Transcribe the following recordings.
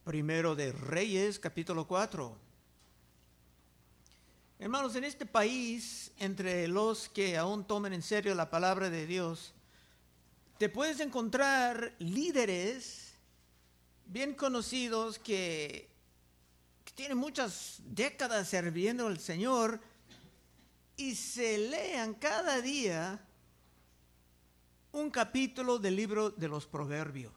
Primero de Reyes, capítulo 4. Hermanos, en este país, entre los que aún toman en serio la palabra de Dios, te puedes encontrar líderes bien conocidos que tienen muchas décadas sirviendo al Señor y se lean cada día un capítulo del libro de los Proverbios.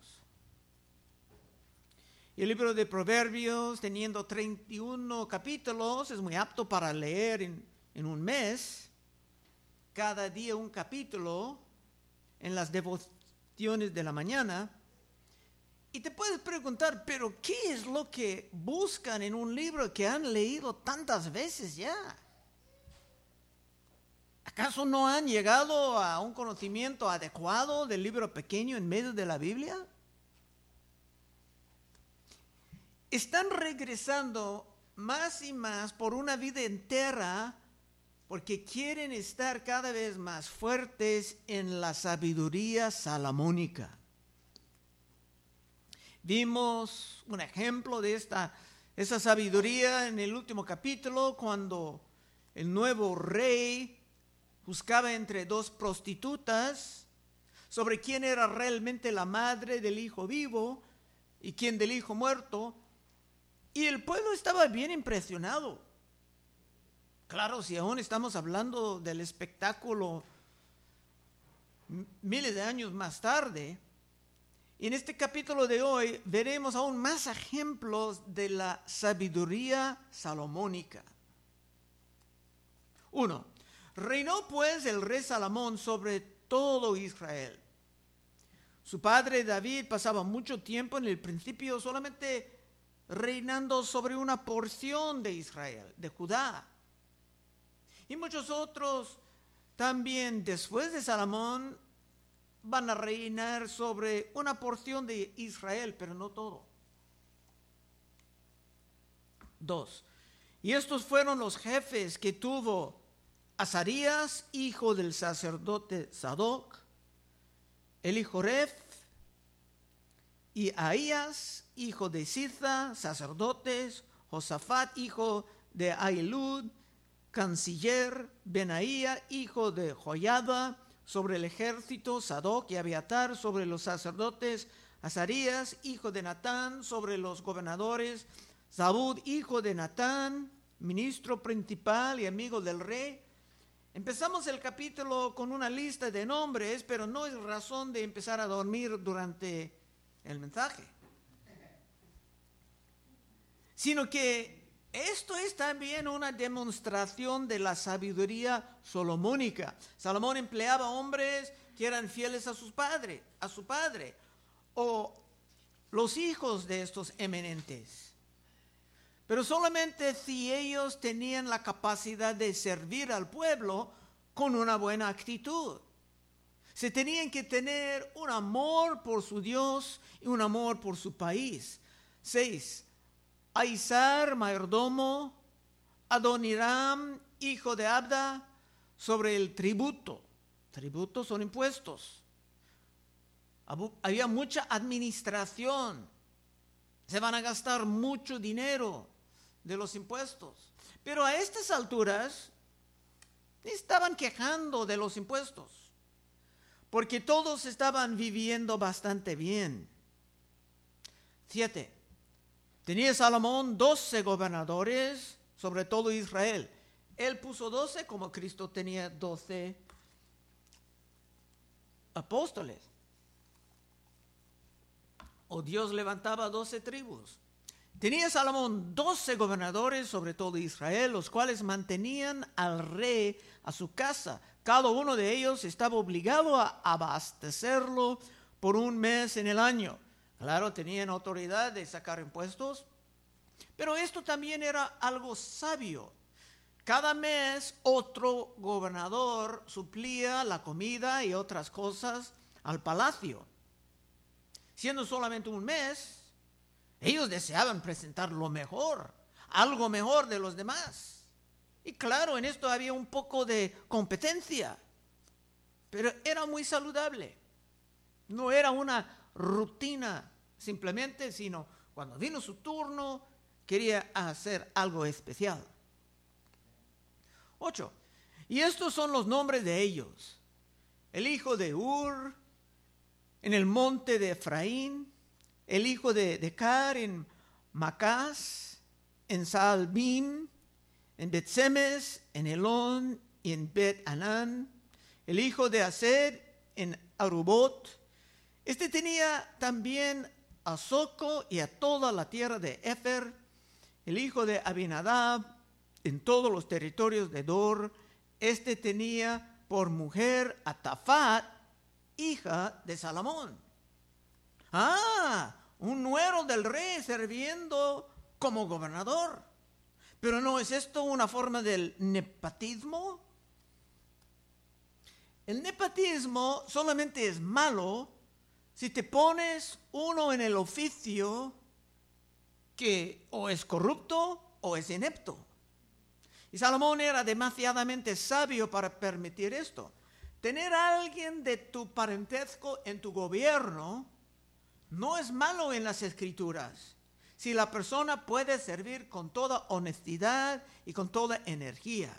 Y el libro de Proverbios, teniendo 31 capítulos, es muy apto para leer en un mes, cada día un capítulo en las devociones de la mañana. Y te puedes preguntar, ¿pero qué es lo que buscan en un libro que han leído tantas veces ya? ¿Acaso no han llegado a un conocimiento adecuado del libro pequeño en medio de la Biblia? Están regresando más y más por una vida entera porque quieren estar cada vez más fuertes en la sabiduría salomónica. Vimos un ejemplo de esa sabiduría en el último capítulo cuando el nuevo rey buscaba entre dos prostitutas sobre quién era realmente la madre del hijo vivo y quién del hijo muerto. Y el pueblo estaba bien impresionado. Claro, si aún estamos hablando del espectáculo miles de años más tarde, y en este capítulo de hoy veremos aún más ejemplos de la sabiduría salomónica. 1. Reinó pues el rey Salomón sobre todo Israel. Su padre David pasaba mucho tiempo en el principio solamente reinando sobre una porción de Israel, de Judá. Y muchos otros también después de Salomón van a reinar sobre una porción de Israel, pero no todo. 2. Y estos fueron los jefes que tuvo Azarías, hijo del sacerdote Sadoc, Elihoref, y Ahías, hijo de Sitha, sacerdotes, Josafat, hijo de Ahilud, canciller, Benaía, hijo de Joiada, sobre el ejército, Sadoc y Abiatar, sobre los sacerdotes, Azarías, hijo de Natán, sobre los gobernadores, Zabud, hijo de Natán, ministro principal y amigo del rey. Empezamos el capítulo con una lista de nombres, pero no es razón de empezar a dormir durante el mensaje, sino que esto es también una demostración de la sabiduría salomónica. Salomón empleaba hombres que eran fieles a su padre, o los hijos de estos eminentes. Pero solamente si ellos tenían la capacidad de servir al pueblo con una buena actitud. Se tenían que tener un amor por su Dios y un amor por su país. 6. Aizar, mayordomo, Adoniram, hijo de Abda, sobre el tributo. Tributos son impuestos. Había mucha administración. Se van a gastar mucho dinero de los impuestos. Pero a estas alturas estaban quejando de los impuestos, porque todos estaban viviendo bastante bien. 7. Tenía Salomón 12 gobernadores sobre todo Israel. Él puso 12 como Cristo tenía 12 apóstoles. O Dios levantaba 12 tribus. Tenía Salomón 12 gobernadores sobre todo Israel, los cuales mantenían al rey a su casa. Cada uno de ellos estaba obligado a abastecerlo por un mes en el año. Claro, tenían autoridad de sacar impuestos, pero esto también era algo sabio. Cada mes otro gobernador suplía la comida y otras cosas al palacio. Siendo solamente un mes, ellos deseaban presentar lo mejor, algo mejor de los demás. Y claro, en esto había un poco de competencia, pero era muy saludable. No era una rutina simplemente, sino Cuando vino su turno, quería hacer algo especial. 8. Y estos son los nombres de ellos. El hijo de Ur, en el monte de Efraín. El hijo de Decar, en Macás, en Saalbim, en Bet-Semes, en Elón y en Bet-Anán. El hijo de Aser, en Arubot. Este tenía también a Soco y a toda la tierra de Efer. El hijo de Abinadab, en todos los territorios de Dor. Este tenía por mujer a Tafat, hija de Salomón. Un nuero del rey sirviendo como gobernador. Pero ¿no es esto una forma del nepotismo? El nepotismo solamente es malo si te pones uno en el oficio que o es corrupto o es inepto. Y Salomón era demasiadamente sabio para permitir esto. Tener a alguien de tu parentesco en tu gobierno no es malo en las Escrituras, si la persona puede servir con toda honestidad y con toda energía.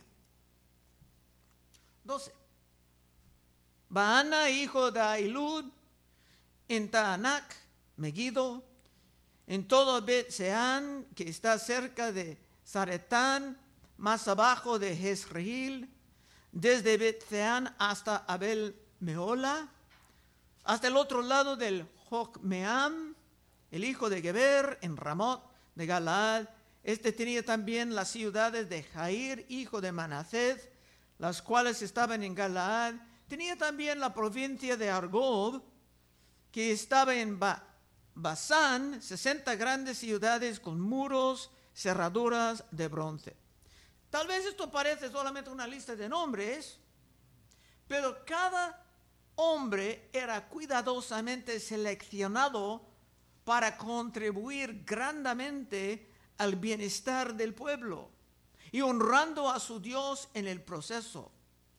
12. Baana, hijo de Ahilud, en Taanac, Megiddo, en todo Bet-Seán, que está cerca de Zaretán, más abajo de Jezreel, desde Bet-Seán hasta Abel-Mehola, hasta el otro lado del Jocmeam, el hijo de Geber, en Ramot de Galaad. Este tenía también las ciudades de Jair, hijo de Manasés, las cuales estaban en Galaad. Tenía también la provincia de Argob, que estaba en Basán, 60 grandes ciudades con muros, cerraduras de bronce. Tal vez esto parece solamente una lista de nombres, pero cada hombre era cuidadosamente seleccionado para contribuir grandemente al bienestar del pueblo y honrando a su Dios en el proceso.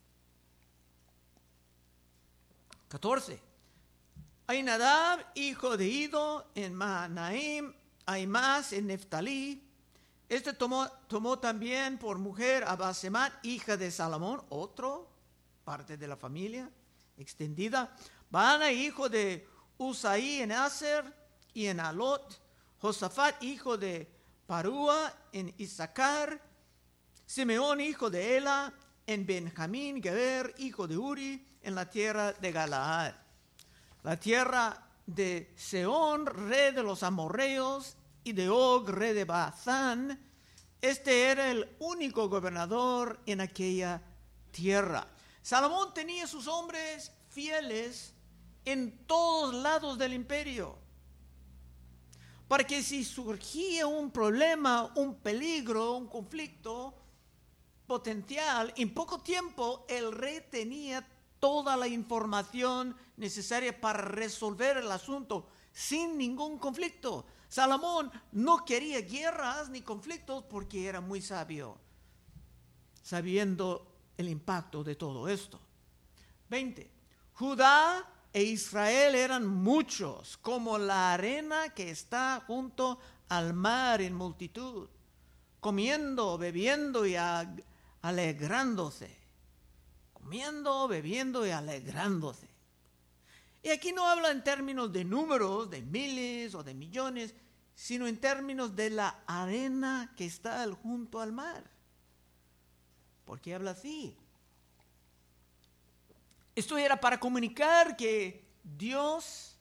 14. Ainadab, hijo de Ido, en Mahanaim, Aimás, en Neftalí. Este tomó también por mujer a Basemat, hija de Salomón, otro parte de la familia extendida. Baana, hijo de Usaí, en Aser y en Alot. Josafat, hijo de Parúa, en Issacar. Simeón, hijo de Ela, en Benjamín. Geber, hijo de Uri, en la tierra de Galaad. La tierra de Sehón, rey de los amorreos, y de Og, rey de Basán. Este era el único gobernador en aquella tierra. Salomón tenía sus hombres fieles en todos lados del imperio, para que si surgía un problema, un peligro, un conflicto potencial, en poco tiempo el rey tenía toda la información necesaria para resolver el asunto sin ningún conflicto. Salomón no quería guerras ni conflictos porque era muy sabio, sabiendo el impacto de todo esto. 20. Judá e Israel eran muchos, como la arena que está junto al mar en multitud, comiendo, bebiendo y alegrándose. Comiendo, bebiendo y alegrándose. Y aquí no habla en términos de números, de miles o de millones, sino en términos de la arena que está junto al mar. ¿Por qué habla así? Esto era para comunicar que Dios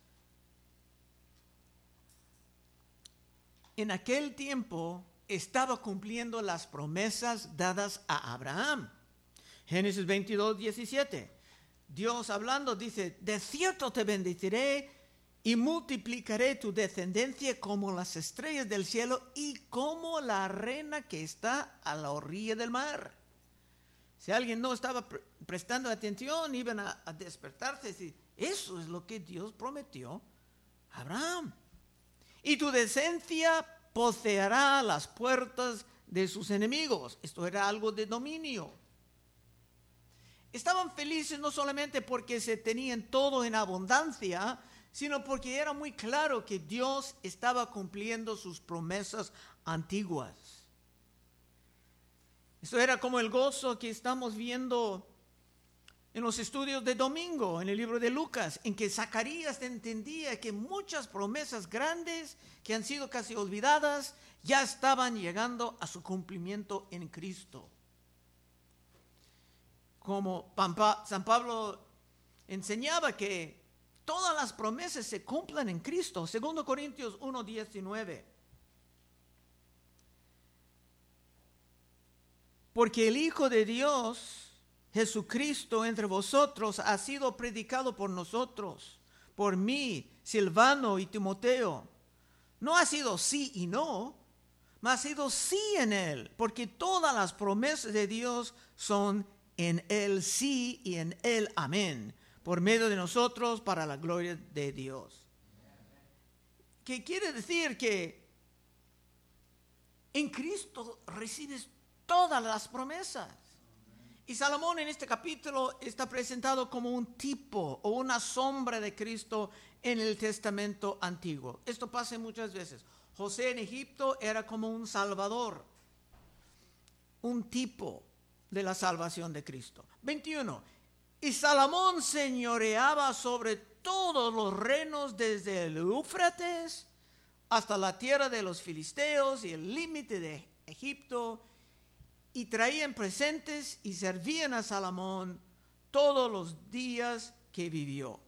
en aquel tiempo estaba cumpliendo las promesas dadas a Abraham. Génesis 22, 17. Dios hablando dice: de cierto te bendeciré y multiplicaré tu descendencia como las estrellas del cielo y como la arena que está a la orilla del mar. Si alguien no estaba prestando atención, iban a despertarse y decir: eso es lo que Dios prometió a Abraham. Y tu descendencia poseerá las puertas de sus enemigos. Esto era algo de dominio. Estaban felices no solamente porque se tenían todo en abundancia, sino porque era muy claro que Dios estaba cumpliendo sus promesas antiguas. Eso era como el gozo que estamos viendo en los estudios de domingo, en el libro de Lucas, en que Zacarías entendía que muchas promesas grandes que han sido casi olvidadas ya estaban llegando a su cumplimiento en Cristo. Como San Pablo enseñaba que todas las promesas se cumplan en Cristo. 2 Corintios 1:19. Porque el Hijo de Dios, Jesucristo, entre vosotros ha sido predicado por nosotros, por mí, Silvano y Timoteo. No ha sido sí y no, mas ha sido sí en él, porque todas las promesas de Dios son en él sí y en él amén, por medio de nosotros para la gloria de Dios. ¿Qué quiere decir? Que en Cristo recibes todas las promesas. Y Salomón en este capítulo está presentado como un tipo o una sombra de Cristo en el Testamento Antiguo. Esto pasa muchas veces. José en Egipto era como un salvador, un tipo de la salvación de Cristo. 21. Y Salomón señoreaba sobre todos los reinos desde el Éufrates hasta la tierra de los filisteos y el límite de Egipto, y traían presentes y servían a Salomón todos los días que vivió.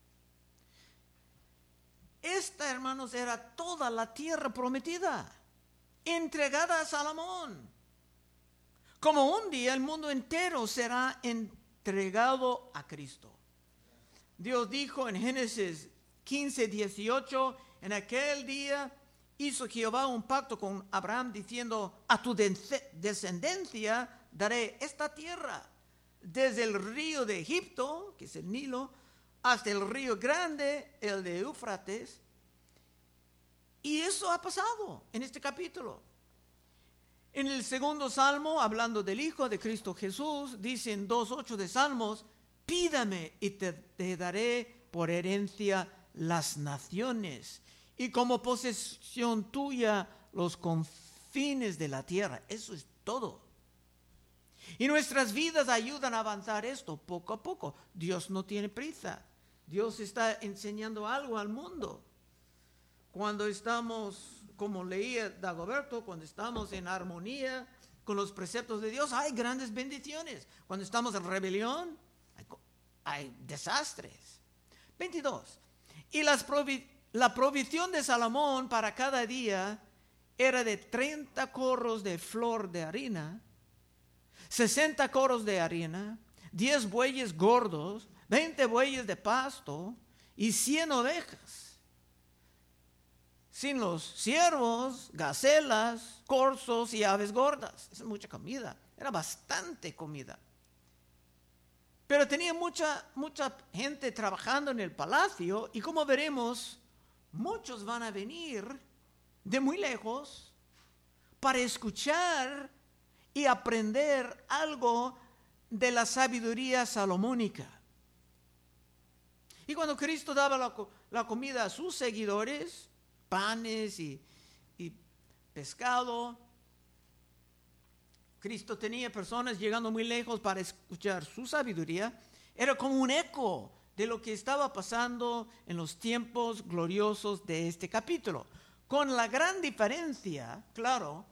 Esta, hermanos, era toda la tierra prometida, entregada a Salomón. Como un día el mundo entero será entregado a Cristo. Dios dijo en Génesis 15:18, en aquel día hizo Jehová un pacto con Abraham diciendo, a tu descendencia daré esta tierra, desde el río de Egipto, que es el Nilo, hasta el río grande, el de Éufrates. Y eso ha pasado en este capítulo. En el segundo salmo, hablando del Hijo de Cristo Jesús, dice en 2:8 de Salmos, pídame y te daré por herencia las naciones, y como posesión tuya los confines de la tierra. Eso es todo. Y nuestras vidas ayudan a avanzar esto poco a poco. Dios no tiene prisa. Dios está enseñando algo al mundo. Cuando estamos, como leía Dagoberto, cuando estamos en armonía con los preceptos de Dios, hay grandes bendiciones. Cuando estamos en rebelión, hay desastres. 22. Y la provisión de Salomón para cada día era de 30 corros de flor de harina, 60 corros de harina, 10 bueyes gordos, 20 bueyes de pasto y 100 ovejas. Sin los ciervos, gacelas, corzos y aves gordas. Esa es mucha comida. Era bastante comida. Pero tenía mucha gente trabajando en el palacio, y como veremos, muchos van a venir de muy lejos para escuchar y aprender algo de la sabiduría salomónica. Y cuando Cristo daba la comida a sus seguidores, panes y pescado, Cristo tenía personas llegando muy lejos para escuchar su sabiduría. Era como un eco de lo que estaba pasando en los tiempos gloriosos de este capítulo. Con la gran diferencia, claro,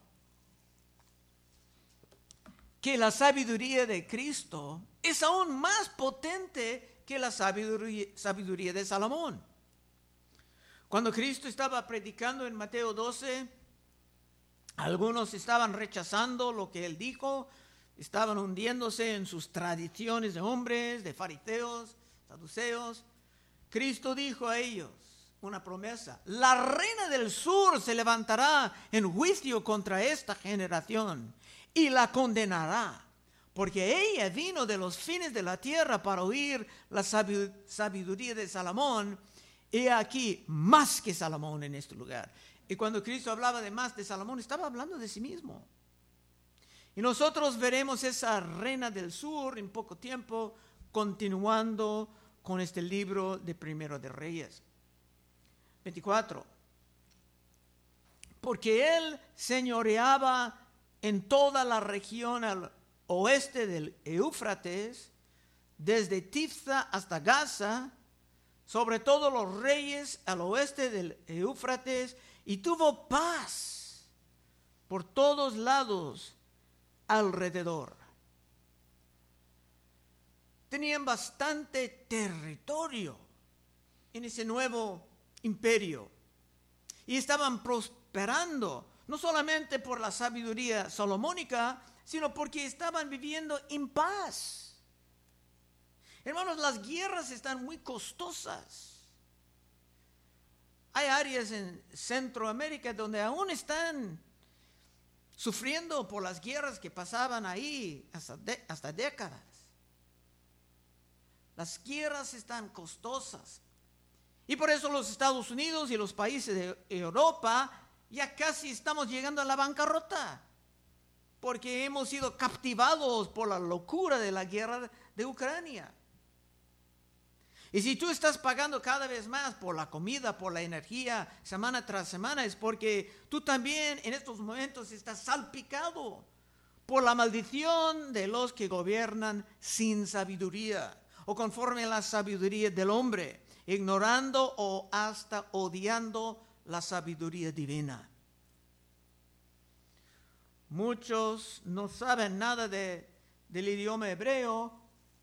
que la sabiduría de Cristo es aún más potente que la sabiduría de Salomón. Cuando Cristo estaba predicando en Mateo 12, algunos estaban rechazando lo que él dijo, estaban hundiéndose en sus tradiciones de hombres, de fariseos, saduceos. Cristo dijo a ellos una promesa: la reina del sur se levantará en juicio contra esta generación y la condenará, porque ella vino de los fines de la tierra para oír la sabiduría de Salomón. He aquí más que Salomón en este lugar. Y cuando Cristo hablaba de más de Salomón, estaba hablando de sí mismo. Y nosotros veremos esa reina del sur en poco tiempo, continuando con este libro de Primero de Reyes. 24. Porque él señoreaba en toda la región al oeste del Éufrates, desde Tifsa hasta Gaza, sobre todos los reyes al oeste del Éufrates, y tuvo paz por todos lados alrededor. Tenían bastante territorio en ese nuevo imperio y estaban prosperando, no solamente por la sabiduría salomónica, sino porque estaban viviendo en paz. Hermanos, las guerras están muy costosas. Hay áreas en Centroamérica donde aún están sufriendo por las guerras que pasaban ahí hasta décadas. Las guerras están costosas. Y por eso los Estados Unidos y los países de Europa ya casi estamos llegando a la bancarrota, porque hemos sido captivados por la locura de la guerra de Ucrania. Y si tú estás pagando cada vez más por la comida, por la energía, semana tras semana, es porque tú también en estos momentos estás salpicado por la maldición de los que gobiernan sin sabiduría o conforme a la sabiduría del hombre, ignorando o hasta odiando la sabiduría divina. Muchos no saben nada del idioma hebreo,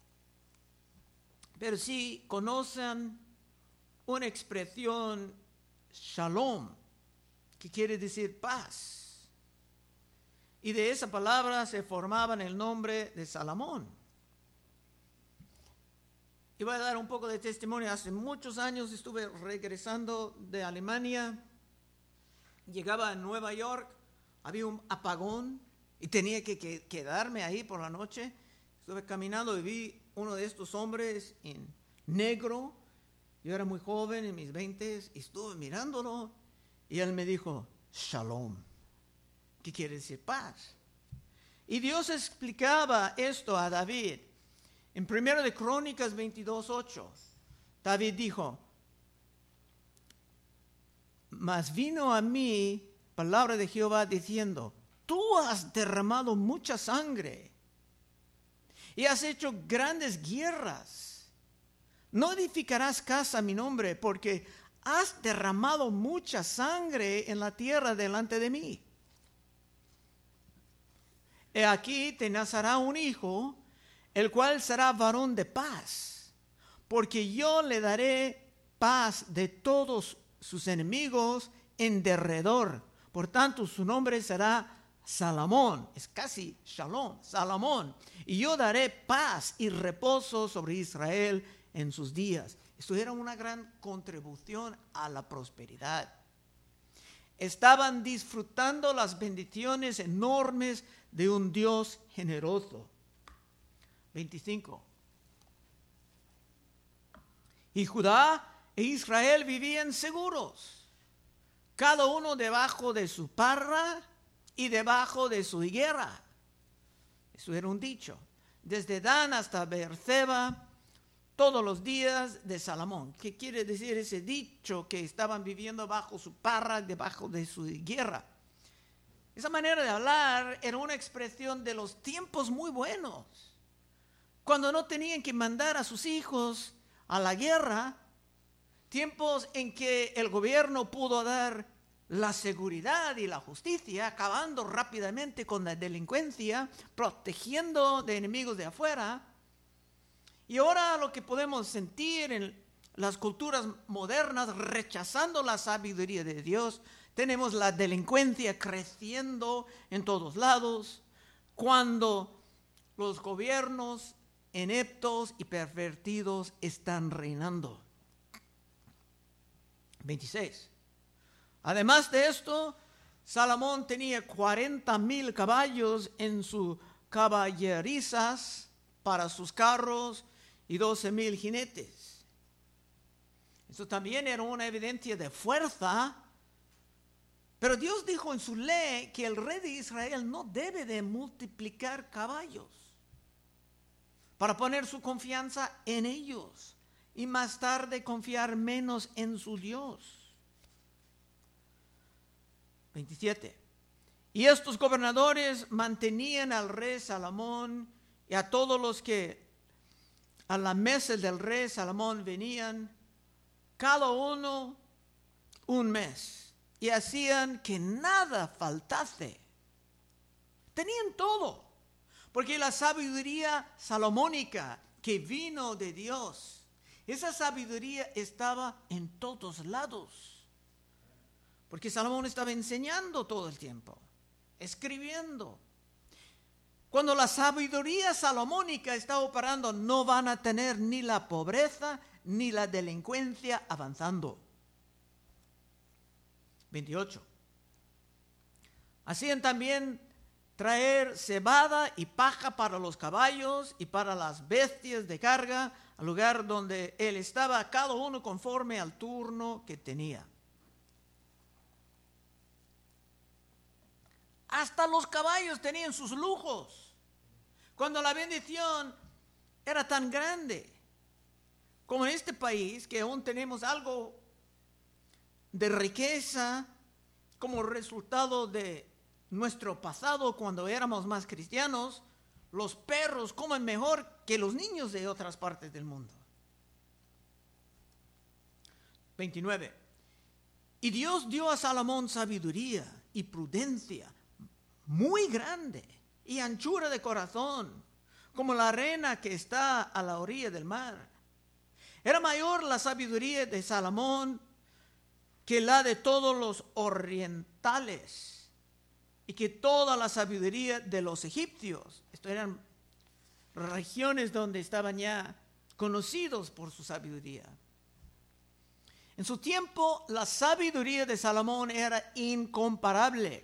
pero sí conocen una expresión shalom, que quiere decir paz. Y de esa palabra se formaban el nombre de Salomón. Y voy a dar un poco de testimonio. Hace muchos años estuve regresando de Alemania. Llegaba a Nueva York, había un apagón y tenía que quedarme ahí por la noche. Estuve caminando y vi uno de estos hombres en negro. Yo era muy joven, en mis 20s, y estuve mirándolo. Y él me dijo, Shalom, que quiere decir paz. Y Dios explicaba esto a David. En 1 de Crónicas 22:8, David dijo, mas vino a mí palabra de Jehová diciendo, tú has derramado mucha sangre y has hecho grandes guerras. No edificarás casa a mi nombre, porque has derramado mucha sangre en la tierra delante de mí. He aquí te nacerá un hijo, el cual será varón de paz, porque yo le daré paz de todos sus enemigos en derredor. Por tanto, su nombre será Salomón, es casi Shalom, Salomón. Y yo daré paz y reposo sobre Israel en sus días. Esto era una gran contribución a la prosperidad. Estaban disfrutando las bendiciones enormes de un Dios generoso. 25. Y Judá e Israel vivían seguros, cada uno debajo de su parra y debajo de su higuera. Eso era un dicho. Desde Dan hasta Beerseba, todos los días de Salomón. ¿Qué quiere decir ese dicho? Que estaban viviendo bajo su parra, debajo de su higuera. Esa manera de hablar era una expresión de los tiempos muy buenos, cuando no tenían que mandar a sus hijos a la guerra, tiempos en que el gobierno pudo dar la seguridad y la justicia, acabando rápidamente con la delincuencia, protegiendo de enemigos de afuera. Y ahora lo que podemos sentir en las culturas modernas, rechazando la sabiduría de Dios, tenemos la delincuencia creciendo en todos lados, cuando los gobiernos ineptos y pervertidos están reinando. 26. Además de esto, Salomón tenía 40,000 caballos en sus caballerizas para sus carros y 12,000 jinetes. Eso también era una evidencia de fuerza. Pero Dios dijo en su ley que el rey de Israel no debe de multiplicar caballos para poner su confianza en ellos y más tarde confiar menos en su Dios. 27. Y estos gobernadores mantenían al rey Salomón y a todos los que a la mesa del rey Salomón venían, cada uno un mes, y hacían que nada faltase. Tenían todo, porque la sabiduría salomónica que vino de Dios, esa sabiduría estaba en todos lados, porque Salomón estaba enseñando todo el tiempo, escribiendo. Cuando la sabiduría salomónica está operando, no van a tener ni la pobreza ni la delincuencia avanzando. 28. Hacían también traer cebada y paja para los caballos y para las bestias de carga, al lugar donde él estaba, cada uno conforme al turno que tenía. Hasta los caballos tenían sus lujos. Cuando la bendición era tan grande, como en este país, que aún tenemos algo de riqueza como resultado de nuestro pasado cuando éramos más cristianos, los perros comen mejor que los niños de otras partes del mundo. 29. Y Dios dio a Salomón sabiduría y prudencia muy grande y anchura de corazón, como la arena que está a la orilla del mar. Era mayor la sabiduría de Salomón que la de todos los orientales y que toda la sabiduría de los egipcios. Esto eran regiones donde estaban ya conocidos por su sabiduría. En su tiempo, la sabiduría de Salomón era incomparable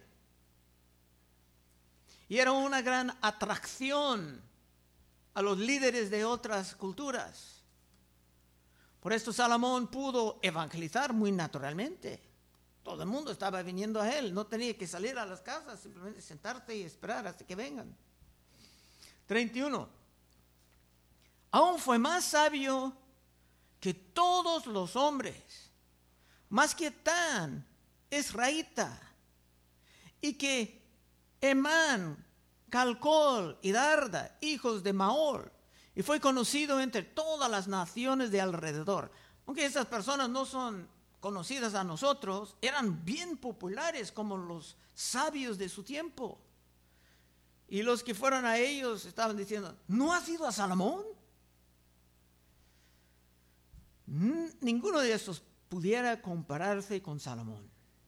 y era una gran atracción a los líderes de otras culturas. Por esto Salomón pudo evangelizar muy naturalmente. Todo el mundo estaba viniendo a él, no tenía que salir a las casas, simplemente sentarte y esperar hasta que vengan. 31. Aún fue más sabio que todos los hombres, más que Tan, Esraíta, y que Emán, Calcol y Darda, hijos de Maol, y fue conocido entre todas las naciones de alrededor. Aunque esas personas no son conocidas a nosotros, eran bien populares como los sabios de su tiempo. Y los que fueron a ellos estaban diciendo, ¿no has ido a Salomón? Ninguno de estos pudiera compararse con Salomón.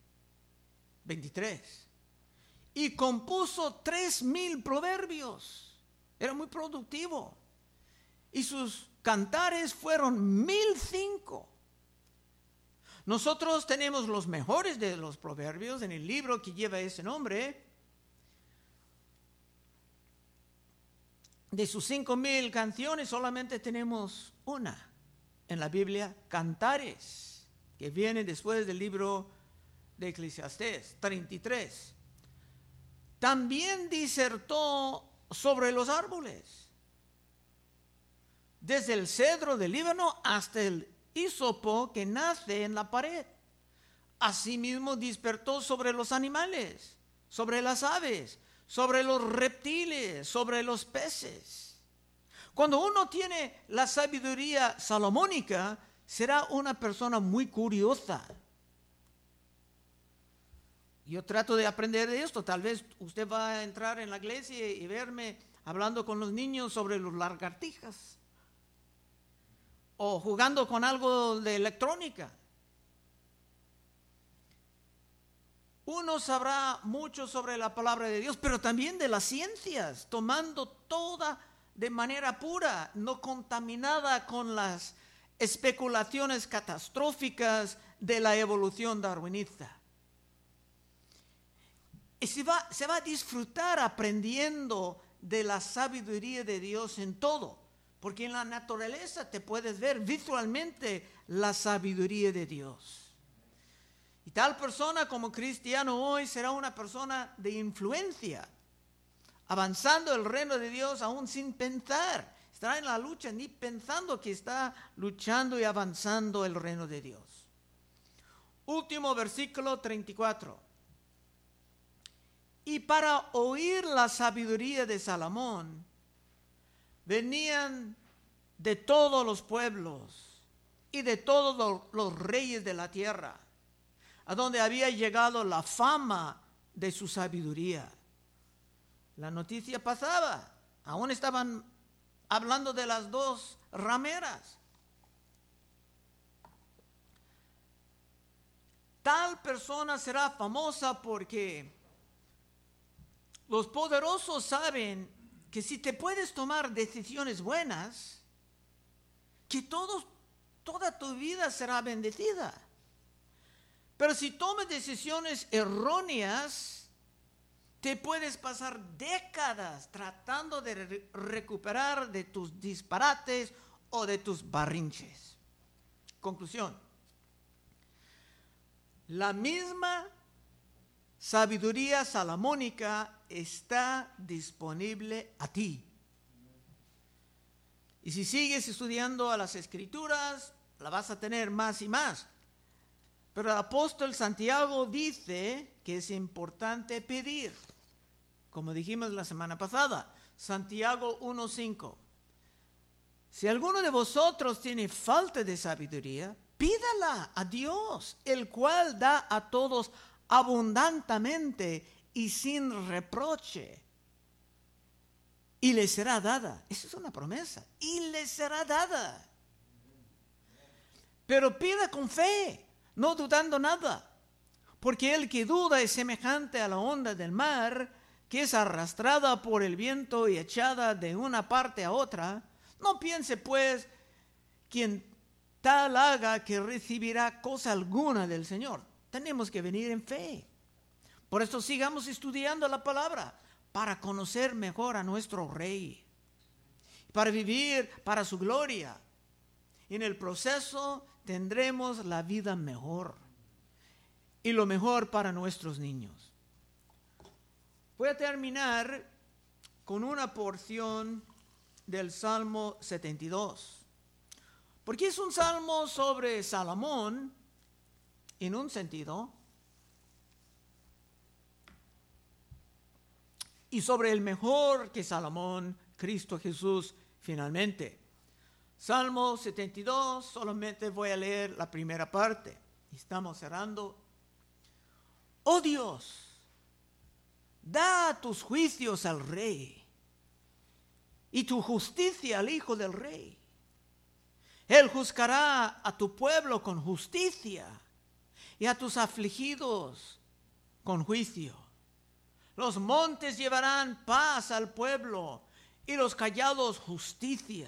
23. Y compuso 3,000 proverbios. Era muy productivo. Y sus cantares fueron 1,005. Nosotros tenemos los mejores de los proverbios en el libro que lleva ese nombre. De sus 5,000 canciones solamente tenemos una en la Biblia, Cantares, que viene después del libro de Eclesiastés, 33. También disertó sobre los árboles, desde el cedro del Líbano hasta el hisopo que nace en la pared. Asimismo dispertó sobre los animales, sobre las aves, sobre los reptiles, sobre los peces. Cuando uno tiene la sabiduría salomónica, será una persona muy curiosa. Yo trato de aprender de esto. Tal vez usted va a entrar en la iglesia y verme hablando con los niños sobre los lagartijas o jugando con algo de electrónica. Uno sabrá mucho sobre la palabra de Dios, pero también de las ciencias, tomando toda de manera pura, no contaminada con las especulaciones catastróficas de la evolución darwinista. Y se va a disfrutar aprendiendo de la sabiduría de Dios en todo, porque en la naturaleza te puedes ver visualmente la sabiduría de Dios. Y tal persona como cristiano hoy será una persona de influencia, avanzando el reino de Dios aún sin pensar. Estará en la lucha ni pensando que está luchando y avanzando el reino de Dios. Último versículo 34. Y para oír la sabiduría de Salomón, venían de todos los pueblos y de todos los reyes de la tierra, a donde había llegado la fama de su sabiduría. La noticia pasaba, aún estaban hablando de las dos rameras. Tal persona será famosa porque los poderosos saben que si te puedes tomar decisiones buenas, que toda tu vida será bendecida. Pero si tomas decisiones erróneas, te puedes pasar décadas tratando de recuperar de tus disparates o de tus berrinches. Conclusión. La misma sabiduría salomónica está disponible a ti. Y si sigues estudiando a las Escrituras, la vas a tener más y más. Pero el apóstol Santiago dice que es importante pedir, como dijimos la semana pasada, Santiago 1:5. Si alguno de vosotros tiene falta de sabiduría, pídala a Dios, el cual da a todos abundantemente y sin reproche, y le será dada. Esa es una promesa, y le será dada. Pero pida con fe, no dudando nada, porque el que duda es semejante a la onda del mar, que es arrastrada por el viento y echada de una parte a otra. No piense pues quien tal haga que recibirá cosa alguna del Señor. Tenemos que venir en fe. Por eso sigamos estudiando la palabra, para conocer mejor a nuestro Rey, para vivir para su gloria. Y en el proceso tendremos la vida mejor y lo mejor para nuestros niños. Voy a terminar con una porción del Salmo 72, porque es un salmo sobre Salomón en un sentido y sobre el mejor que Salomón, Cristo Jesús, finalmente. Salmo 72, solamente voy a leer la primera parte. Estamos cerrando. Oh Dios, da tus juicios al rey y tu justicia al hijo del rey. Él juzgará a tu pueblo con justicia y a tus afligidos con juicio. Los montes llevarán paz al pueblo y los callados justicia.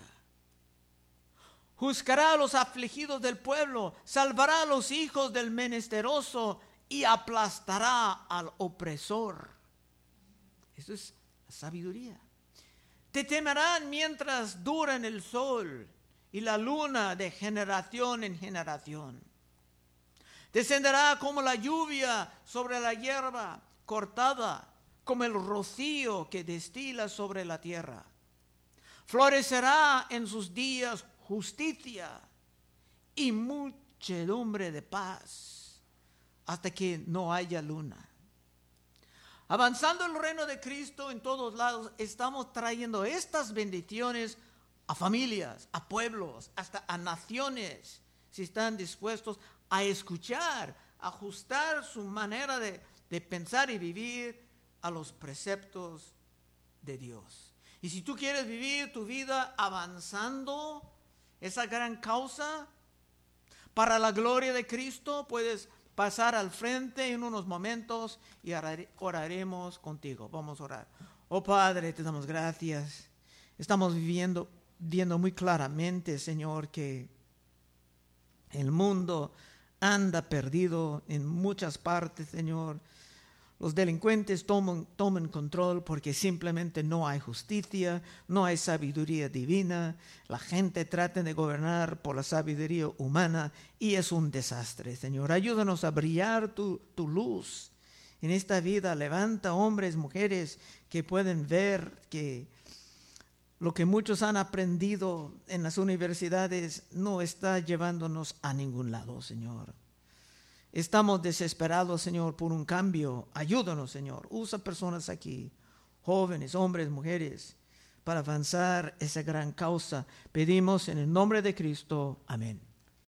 Juzgará a los afligidos del pueblo, salvará a los hijos del menesteroso y aplastará al opresor. Eso es la sabiduría. Te temerán mientras duran el sol y la luna de generación en generación. Descenderá como la lluvia sobre la hierba cortada, como el rocío que destila sobre la tierra. Florecerá en sus días justicia y muchedumbre de paz, hasta que no haya luna. Avanzando el reino de Cristo en todos lados, estamos trayendo estas bendiciones a familias, a pueblos, hasta a naciones, si están dispuestos a escuchar, a ajustar su manera de pensar y vivir a los preceptos de Dios. Y si tú quieres vivir tu vida avanzando esa gran causa para la gloria de Cristo, puedes pasar al frente en unos momentos y oraremos contigo. Vamos a orar. Oh Padre, te damos gracias. Estamos viendo muy claramente, Señor, que el mundo anda perdido en muchas partes, Señor. Los delincuentes toman control porque simplemente no hay justicia, no hay sabiduría divina. La gente trata de gobernar por la sabiduría humana y es un desastre, Señor. Ayúdanos a brillar tu luz en esta vida. Levanta hombres, mujeres que pueden ver que lo que muchos han aprendido en las universidades no está llevándonos a ningún lado, Señor. Estamos desesperados, Señor, por un cambio. Ayúdanos, Señor. Usa personas aquí, jóvenes, hombres, mujeres, para avanzar esa gran causa. Pedimos en el nombre de Cristo. Amén.